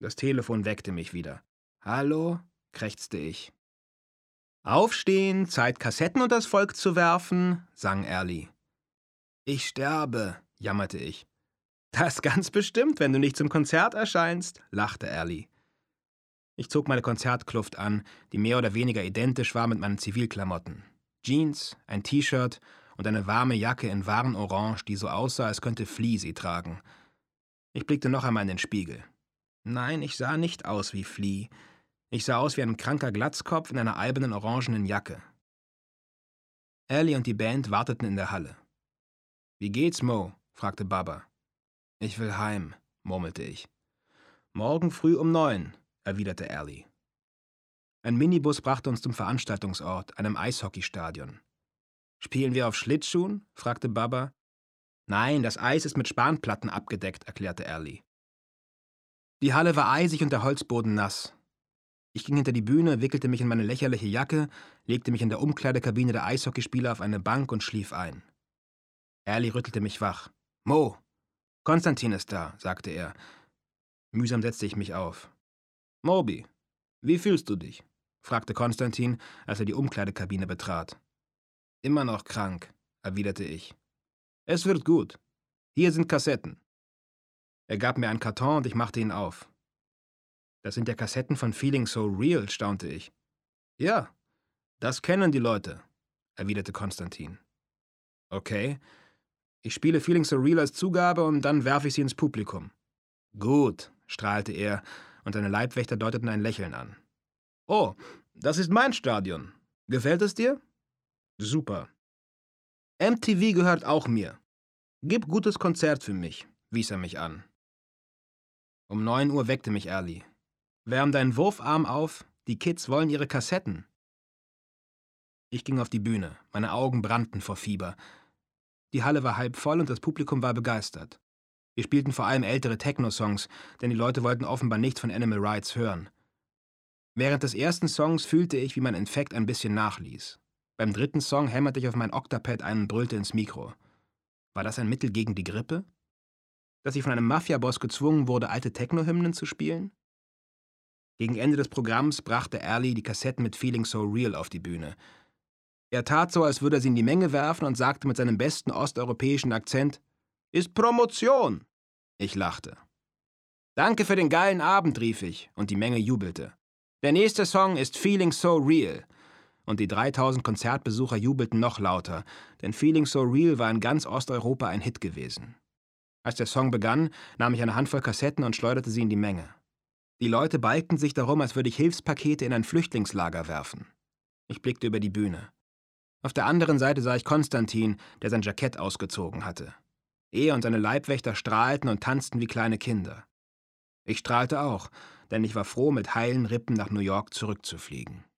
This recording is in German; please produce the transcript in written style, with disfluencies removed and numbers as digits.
Das Telefon weckte mich wieder. »Hallo?« krächzte ich. »Aufstehen, Zeit, Kassetten unters Volk zu werfen«, sang Erli. »Ich sterbe«, jammerte ich. »Das ganz bestimmt, wenn du nicht zum Konzert erscheinst«, lachte Erli. Ich zog meine Konzertkluft an, die mehr oder weniger identisch war mit meinen Zivilklamotten. Jeans, ein T-Shirt und eine warme Jacke in Warnorange, die so aussah, als könnte Flea sie tragen. Ich blickte noch einmal in den Spiegel. Nein, ich sah nicht aus wie Flea. Ich sah aus wie ein kranker Glatzkopf in einer albernen orangenen Jacke. Erli und die Band warteten in der Halle. »Wie geht's, Mo?« fragte Baba. »Ich will heim«, murmelte ich. »Morgen früh um 9«, erwiderte Erli. Ein Minibus brachte uns zum Veranstaltungsort, einem Eishockeystadion. »Spielen wir auf Schlittschuhen?« fragte Baba. »Nein, das Eis ist mit Spanplatten abgedeckt«, erklärte Erli. Die Halle war eisig und der Holzboden nass. Ich ging hinter die Bühne, wickelte mich in meine lächerliche Jacke, legte mich in der Umkleidekabine der Eishockeyspieler auf eine Bank und schlief ein. Erli rüttelte mich wach. »Mo, Konstantin ist da«, sagte er. Mühsam setzte ich mich auf. »Moby, wie fühlst du dich?« fragte Konstantin, als er die Umkleidekabine betrat. »Immer noch krank«, erwiderte ich. »Es wird gut. Hier sind Kassetten.« Er gab mir einen Karton und ich machte ihn auf. »Das sind ja Kassetten von Feeling So Real«, staunte ich. »Ja, das kennen die Leute«, erwiderte Konstantin. »Okay. Ich spiele Feeling So Real als Zugabe und dann werfe ich sie ins Publikum.« »Gut«, strahlte er, und seine Leibwächter deuteten ein Lächeln an. »Oh, das ist mein Stadion. Gefällt es dir?« »Super.« »MTV gehört auch mir. Gib gutes Konzert für mich«, wies er mich an. Um 9 Uhr weckte mich Erli. »Wärm deinen Wurfarm auf, die Kids wollen ihre Kassetten.« Ich ging auf die Bühne, meine Augen brannten vor Fieber. Die Halle war halb voll und das Publikum war begeistert. Wir spielten vor allem ältere Techno-Songs, denn die Leute wollten offenbar nichts von Animal Rights hören. Während des ersten Songs fühlte ich, wie mein Infekt ein bisschen nachließ. Beim dritten Song hämmerte ich auf mein Octapad ein und brüllte ins Mikro. War das ein Mittel gegen die Grippe? Dass ich von einem Mafia-Boss gezwungen wurde, alte Techno-Hymnen zu spielen? Gegen Ende des Programms brachte Erli die Kassetten mit Feeling So Real auf die Bühne. Er tat so, als würde er sie in die Menge werfen und sagte mit seinem besten osteuropäischen Akzent: »Ist Promotion!« Ich lachte. »Danke für den geilen Abend«, rief ich, und die Menge jubelte. »Der nächste Song ist Feeling So Real.« Und die 3000 Konzertbesucher jubelten noch lauter, denn Feeling So Real war in ganz Osteuropa ein Hit gewesen. Als der Song begann, nahm ich eine Handvoll Kassetten und schleuderte sie in die Menge. Die Leute balgten sich darum, als würde ich Hilfspakete in ein Flüchtlingslager werfen. Ich blickte über die Bühne. Auf der anderen Seite sah ich Konstantin, der sein Jackett ausgezogen hatte. Er und seine Leibwächter strahlten und tanzten wie kleine Kinder. Ich strahlte auch, denn ich war froh, mit heilen Rippen nach New York zurückzufliegen.